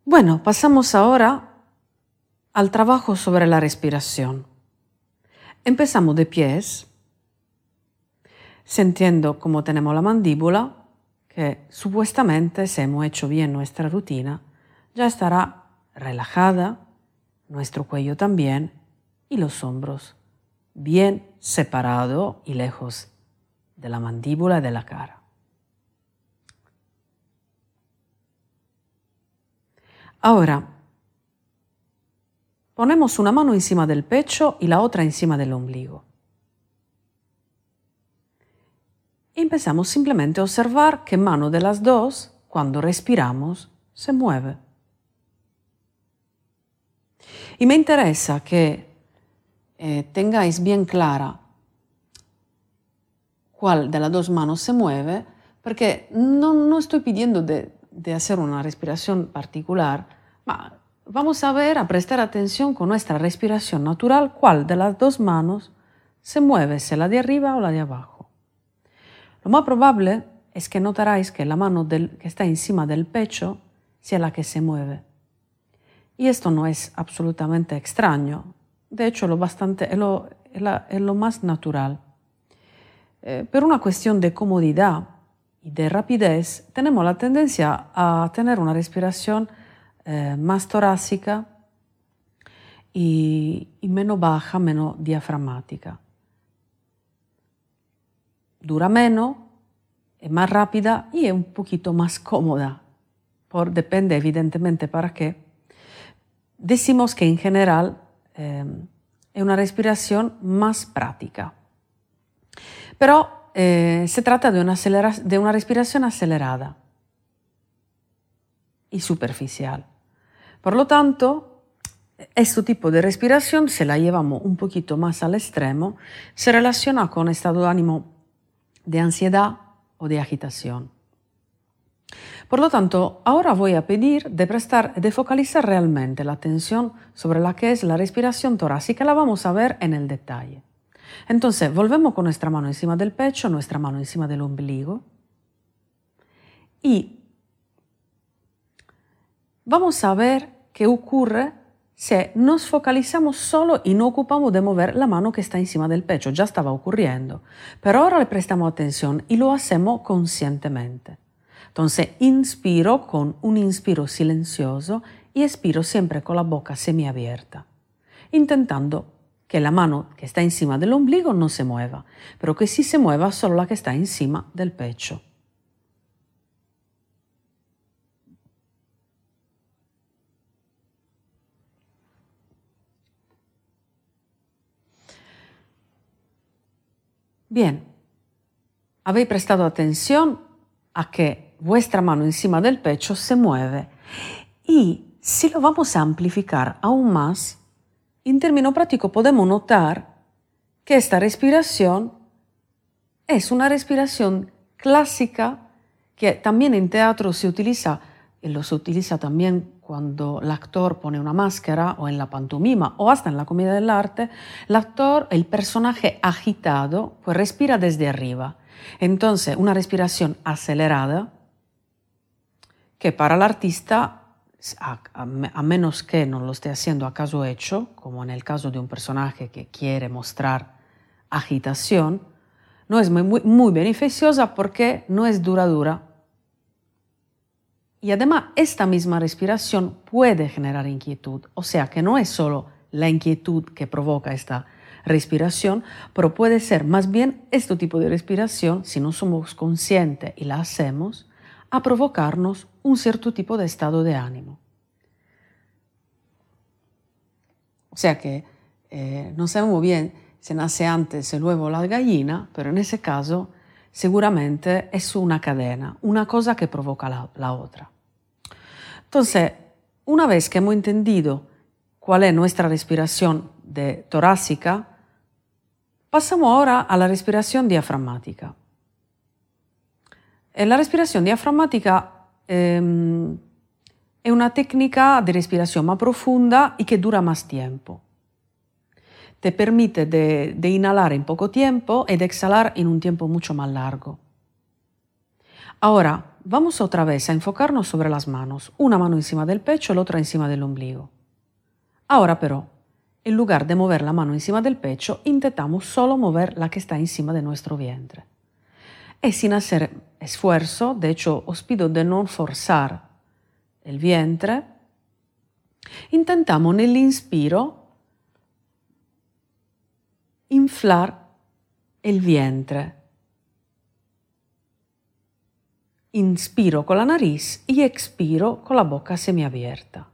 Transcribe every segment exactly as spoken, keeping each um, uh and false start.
Bueno, pasamos ahora al trabajo sobre la respiración. Empezamos de pies, sintiendo cómo tenemos la mandíbula, que supuestamente, si hemos hecho bien nuestra rutina, ya estará relajada, nuestro cuello también, y los hombros bien separados y lejos de la mandíbula y de la cara. Ahora, ponemos una mano encima del pecho y la otra encima del ombligo. Y empezamos simplemente a observar qué mano de las dos, cuando respiramos, se mueve. Y me interesa que eh, tengáis bien clara cuál de las dos manos se mueve, porque no, no estoy pidiendo de, de hacer una respiración particular, ma vamos a ver, a prestar atención con nuestra respiración natural, cuál de las dos manos se mueve, si la de arriba o la de abajo. Lo más probable es que notaráis que la mano del, que está encima del pecho sea la que se mueve. Y esto no es absolutamente extraño, de hecho lo bastante, es, lo, es, la, es lo más natural. Eh, por una cuestión de comodidad y de rapidez, tenemos la tendencia a tener una respiración eh, más torácica y, y menos baja, menos diafragmática. Dura menos, es más rápida y es un poquito más cómoda. Por, depende evidentemente para qué. Decimos que en general eh, es una respiración más práctica. Pero eh, se trata de una, acelera- de una respiración acelerada y superficial. Por lo tanto, este tipo de respiración, si la llevamos un poquito más al extremo, se relaciona con estado de ánimo de ansiedad o de agitación. Por lo tanto, ahora voy a pedir de prestar, de focalizar realmente la atención sobre la que es la respiración torácica. La vamos a ver en el detalle. Entonces, volvemos con nuestra mano encima del pecho, nuestra mano encima del ombligo y vamos a ver qué ocurre si nos focalizamos solo y no ocupamos de mover la mano que está encima del pecho. Ya estaba ocurriendo, pero ahora le prestamos atención y lo hacemos conscientemente. Entonces, inspiro con un inspiro silencioso y expiro siempre con la boca semiabierta, intentando que la mano que está encima del ombligo no se mueva, pero que sí se mueva solo la que está encima del pecho. Bien, habéis prestado atención a que vuestra mano encima del pecho se mueve y si lo vamos a amplificar aún más, en término práctico podemos notar que esta respiración es una respiración clásica que también en teatro se utiliza, y lo se utiliza también cuando el actor pone una máscara o en la pantomima o hasta en la comedia dell'arte, el actor, el personaje agitado, pues respira desde arriba. Entonces, una respiración acelerada que para el artista, a, a, a menos que no lo esté haciendo a caso hecho, como en el caso de un personaje que quiere mostrar agitación, no es muy, muy, muy beneficiosa porque no es duradera. Y además, esta misma respiración puede generar inquietud, o sea que no es solo la inquietud que provoca esta respiración, pero puede ser más bien este tipo de respiración, si no somos conscientes y la hacemos, a provocarnos un cierto tipo de estado de ánimo. O sea que eh, no sabemos bien si nace antes el huevo o la gallina, pero en ese caso seguramente es una cadena, una cosa que provoca la, la otra. Entonces, una vez que hemos entendido cuál es nuestra respiración de torácica, pasamos ahora a la respiración diafragmática. La respiración diafragmática eh, es una técnica de respiración más profunda y que dura más tiempo. Te permite de, de inhalar en poco tiempo y de exhalar en un tiempo mucho más largo. Ahora, vamos otra vez a enfocarnos sobre las manos, una mano encima del pecho y la otra encima del ombligo. Ahora pero, en lugar de mover la mano encima del pecho, intentamos solo mover la que está encima de nuestro vientre. Y sin hacer esfuerzo, de hecho os pido de no forzar el vientre, intentamos en el inspiro inflar el vientre. Inspiro con la nariz y expiro con la boca semiabierta.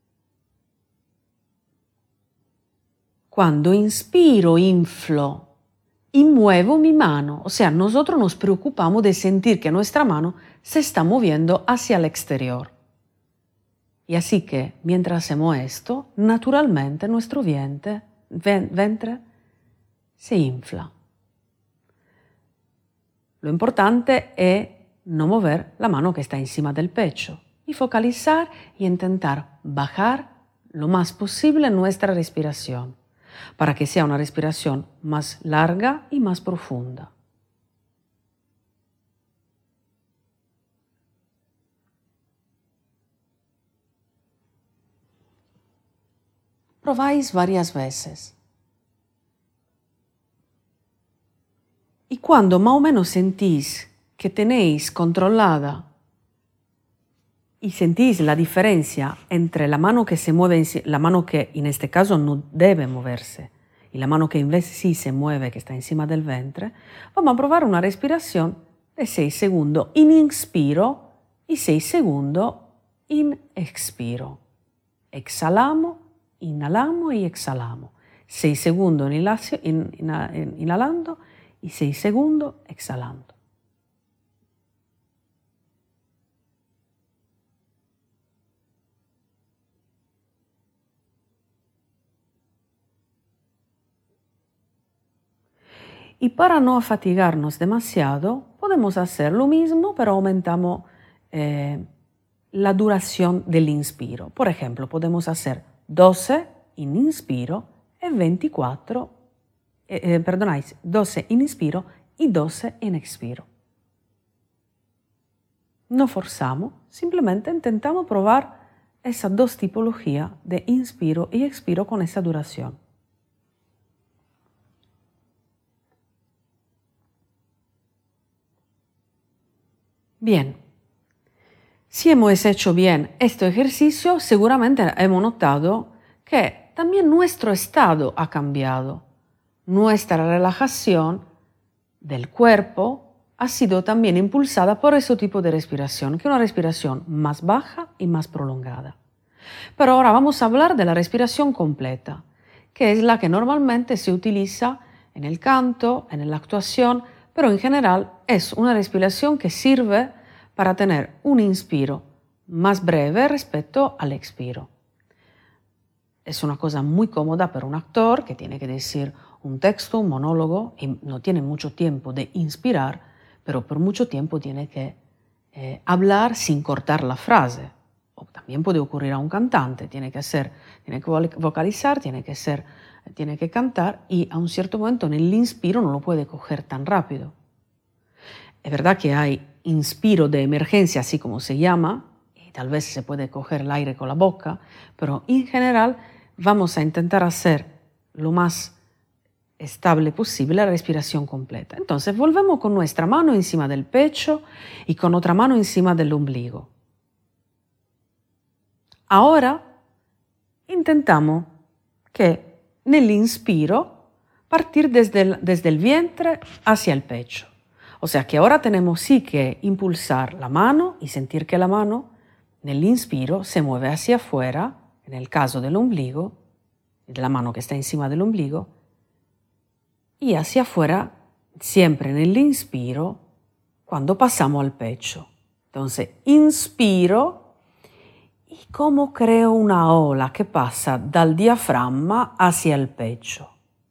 Cuando inspiro, inflo y muevo mi mano. O sea, nosotros nos preocupamos de sentir que nuestra mano se está moviendo hacia el exterior. Y así que, mientras hacemos esto, naturalmente nuestro vientre, ventre se infla. Lo importante es no mover la mano que está encima del pecho y focalizar y intentar bajar lo más posible nuestra respiración, para que sea una respiración más larga y más profunda. Probáis varias veces. Y cuando más o menos sentís que tenéis controlada y sentís la diferencia entre la mano que se mueve, la mano que en este caso no debe moverse, y la mano que en vez sí se mueve, que está encima del ventre, vamos a probar una respiración de seis segundos en inspiro y seis segundos en expiro. Exhalamos, inhalamos y exhalamos. seis segundos inhalando y seis segundos exhalando. Y para no fatigarnos demasiado, podemos hacer lo mismo, pero aumentamos eh, la duración del inspiro. Por ejemplo, podemos hacer doce en inspiro y veinticuatro, eh, eh, perdonáis, doce en inspiro y doce en expiro. No forzamos, simplemente intentamos probar esas dos tipologías de inspiro y expiro con esa duración. Bien, si hemos hecho bien este ejercicio, seguramente hemos notado que también nuestro estado ha cambiado. Nuestra relajación del cuerpo ha sido también impulsada por ese tipo de respiración, que es una respiración más baja y más prolongada. Pero ahora vamos a hablar de la respiración completa, que es la que normalmente se utiliza en el canto, en la actuación, pero en general es una respiración que sirve para tener un inspiro más breve respecto al expiro. Es una cosa muy cómoda para un actor que tiene que decir un texto, un monólogo, y no tiene mucho tiempo de inspirar, pero por mucho tiempo tiene que eh, hablar sin cortar la frase. O también puede ocurrir a un cantante, tiene que hacer, tiene que vocalizar, tiene que, ser, tiene que cantar, y a un cierto momento en el inspiro no lo puede coger tan rápido. Es verdad que hay inspiro de emergencia, así como se llama, y tal vez se puede coger el aire con la boca, pero en general vamos a intentar hacer lo más estable posible la respiración completa. Entonces volvemos con nuestra mano encima del pecho y con otra mano encima del ombligo. Ahora intentamos que en el inspiro partir desde el, desde el vientre hacia el pecho. O sea que ahora tenemos sí que impulsar la mano y sentir que la mano en el inspiro se mueve hacia afuera, en el caso del ombligo, de la mano que está encima del ombligo, y hacia afuera siempre en el inspiro cuando pasamos al pecho. Entonces inspiro y como creo una ola que pasa dal diaframma hacia el pecho.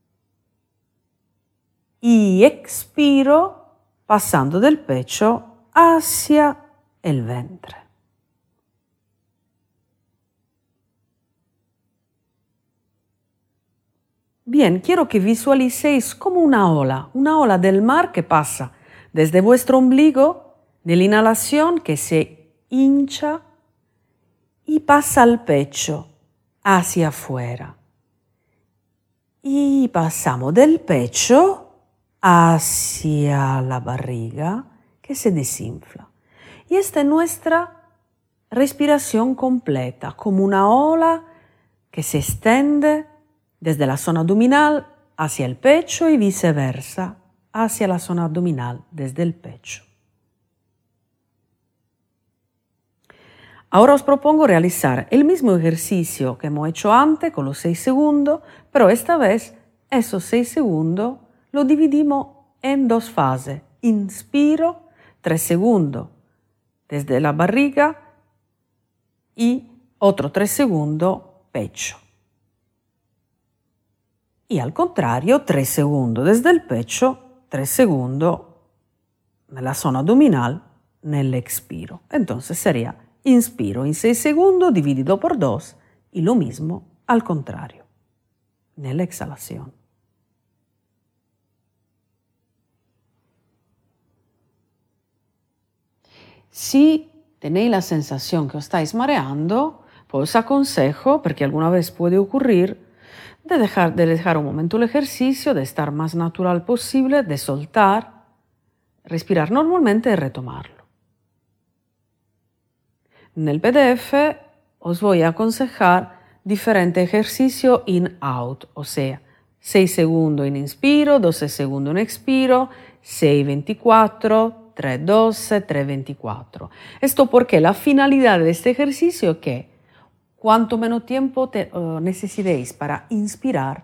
Y expiro pasando del pecho hacia el ventre. Bien, quiero que visualicéis como una ola, una ola del mar que pasa desde vuestro ombligo Nell'inhalación que se hincha y pasa al pecho hacia afuera. Y pasamos del pecho hacia la barriga que se desinfla. Y esta es nuestra respiración completa, como una ola que se extiende desde la zona abdominal hacia el pecho y viceversa, hacia la zona abdominal desde el pecho. Ahora os propongo realizar el mismo ejercicio que hemos hecho antes con los seis segundos, pero esta vez esos seis segundos lo dividimos en dos fases. Inspiro, tres segundos desde la barriga y otro tres segundos pecho. Y al contrario, tres segundos desde el pecho, tres segundos nella zona abdominal, nell'expiro. Entonces sería inspiro en seis segundos dividido por dos y lo mismo al contrario, nella exhalación. Si tenéis la sensación que os estáis mareando, pues os aconsejo, porque alguna vez puede ocurrir, de dejar, de dejar un momento el ejercicio, de estar más natural posible, de soltar, respirar normalmente y retomarlo. En el P D F os voy a aconsejar diferentes ejercicios in-out, o sea, seis segundos en inspiro, doce segundos en expiro, seis veinticuatro, tres doce, tres veinticuatro. Esto porque la finalidad de este ejercicio es que cuanto menos tiempo te, uh, necesitéis para inspirar,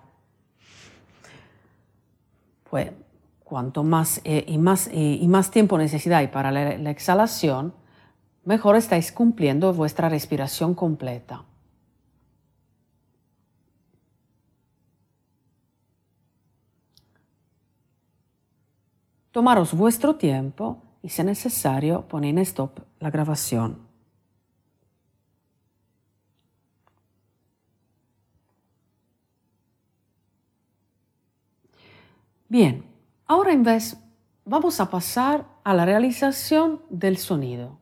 pues cuanto más, eh, y, más, eh, y más tiempo necesitáis para la, la exhalación, mejor estáis cumpliendo vuestra respiración completa. Tomaros vuestro tiempo y, si es necesario, poned en stop la grabación. Bien, ahora en vez vamos a pasar a la realización del sonido.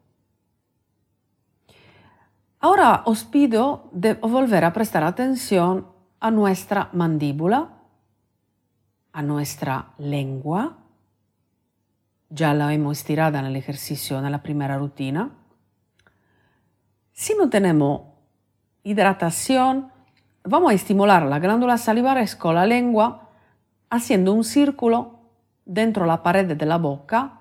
Ahora os pido de volver a prestar atención a nuestra mandíbula, a nuestra lengua. Ya la hemos estirada en el ejercicio, en la primera rutina. Si no tenemos hidratación, vamos a estimular la glándula salivares con la lengua haciendo un círculo dentro la pared de la boca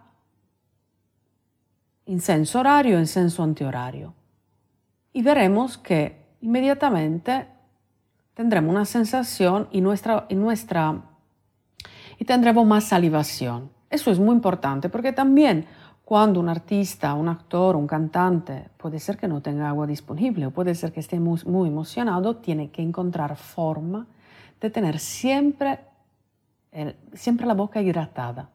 en senso horario y en senso antihorario. Y veremos que inmediatamente tendremos una sensación y, nuestra, y, nuestra, y tendremos más salivación. Eso es muy importante porque también cuando un artista, un actor, un cantante, puede ser que no tenga agua disponible o puede ser que esté muy, muy emocionado, tiene que encontrar forma de tener siempre, el, siempre la boca hidratada.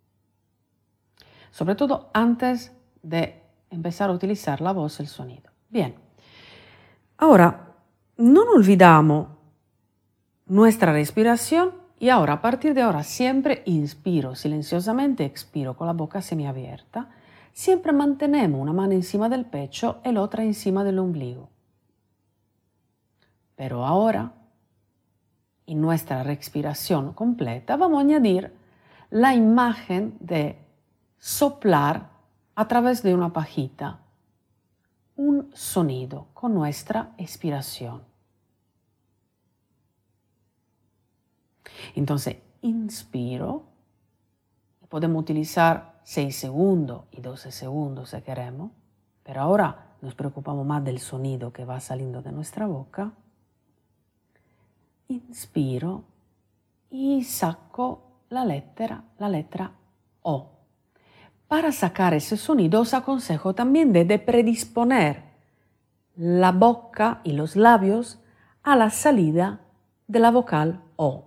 Sobre todo antes de empezar a utilizar la voz y el sonido. Bien. Ahora, no olvidamos nuestra respiración y ahora, a partir de ahora, siempre inspiro silenciosamente, expiro con la boca semiabierta. Siempre mantenemos una mano encima del pecho y la otra encima del ombligo. Pero ahora, en nuestra respiración completa, vamos a añadir la imagen de soplar a través de una pajita un sonido con nuestra expiración. Entonces, inspiro. Podemos utilizar seis segundos y doce segundos si queremos, pero ahora nos preocupamos más del sonido que va saliendo de nuestra boca. Inspiro y saco la letra, la letra O. Para sacar ese sonido os aconsejo también de, de predisponer la boca y los labios a la salida de la vocal O.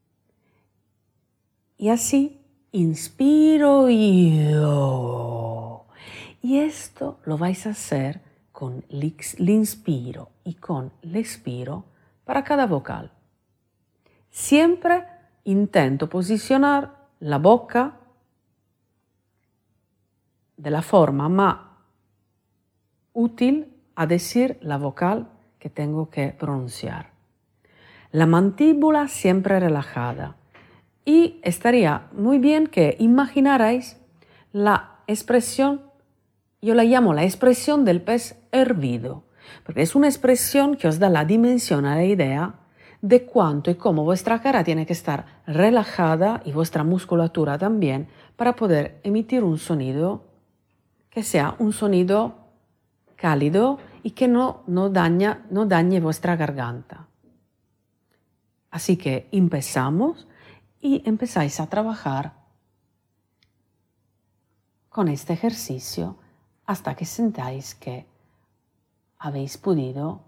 Y así inspiro y O. Y esto lo vais a hacer con el inspiro y con el expiro para cada vocal. Siempre intento posicionar la boca de la forma más útil a decir la vocal que tengo que pronunciar. La mandíbula siempre relajada. Y estaría muy bien que imaginarais la expresión, yo la llamo la expresión del pez hervido, porque es una expresión que os da la dimensión a la idea de cuánto y cómo vuestra cara tiene que estar relajada y vuestra musculatura también para poder emitir un sonido que sea un sonido cálido y que no, no, daña, no dañe vuestra garganta. Así que empezamos y empezáis a trabajar con este ejercicio hasta que sentáis que habéis podido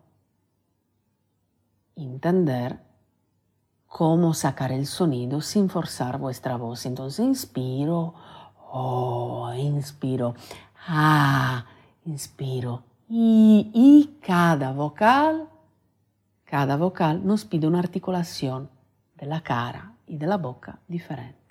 entender cómo sacar el sonido sin forzar vuestra voz. Entonces inspiro, oh, inspiro, ah, inspiro. Y, y cada vocal, cada vocal nos pide una articulación de la cara y de la boca diferente.